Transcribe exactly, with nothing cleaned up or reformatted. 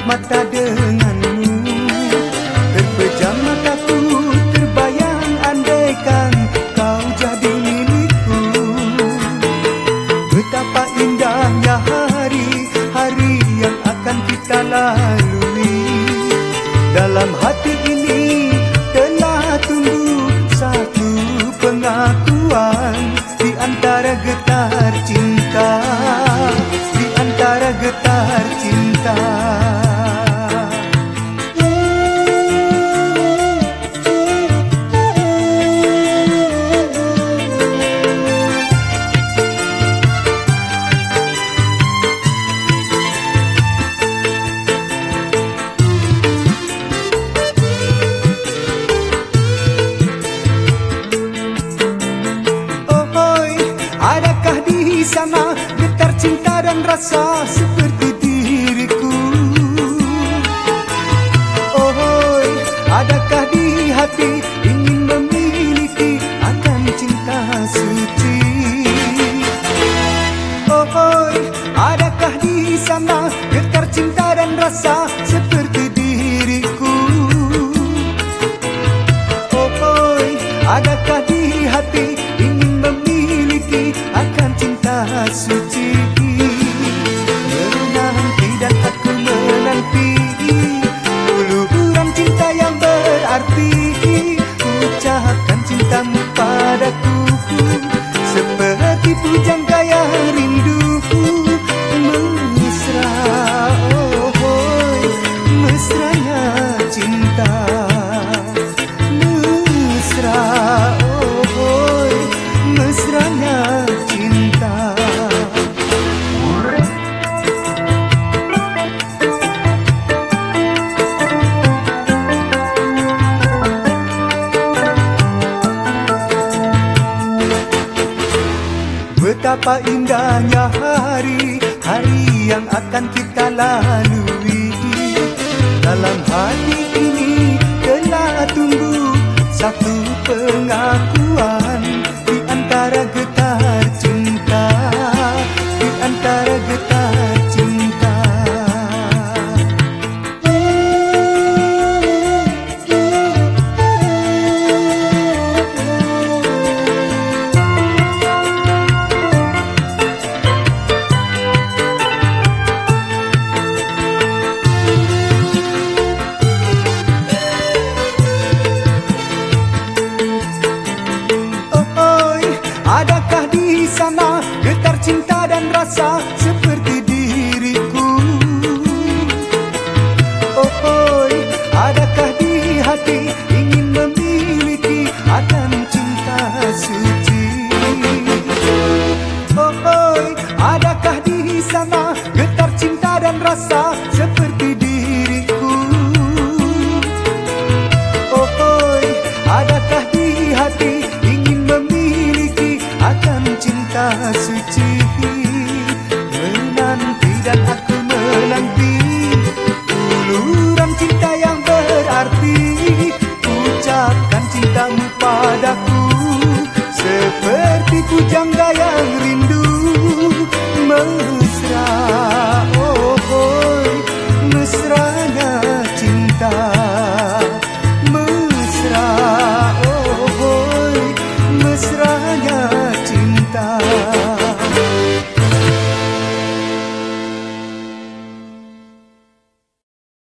mata denganmu. Terpejam mataku, terbayang andaikan kau jadi milikku. Betapa indahnya hari-hari yang akan kita lalui. Dalam hati ini telah tumbuh satu pengakuan. Di antara getar cinta, di antara getar cinta. Adakah di sana getar cinta dan rasa seperti diriku? Oh, adakah di hati ingin memiliki akan cinta suci? Oh, adakah di sana getar cinta dan rasa seperti diriku? Oh, adakah di hati ingin memiliki akan cinta suci? Menanti dan aku menanti uluran cinta yang berarti. Ucapkan cintamu padaku seperti pujangga yang rindu. Mesra, oh, oh, mesranya cinta. Mesra, oh, oh, mesranya cinta. Betapa indahnya hari-hari yang akan kita lalui. Dalam hati ini telah tumbuh satu pengakuan. Di antara getar cinta, di antara getar cinta. Adakah di sana getar cinta dan rasa seperti diriku? Oh, oh, adakah di hati ingin memiliki akan cinta suci? Oh, oh, adakah di sana getar cinta dan rasa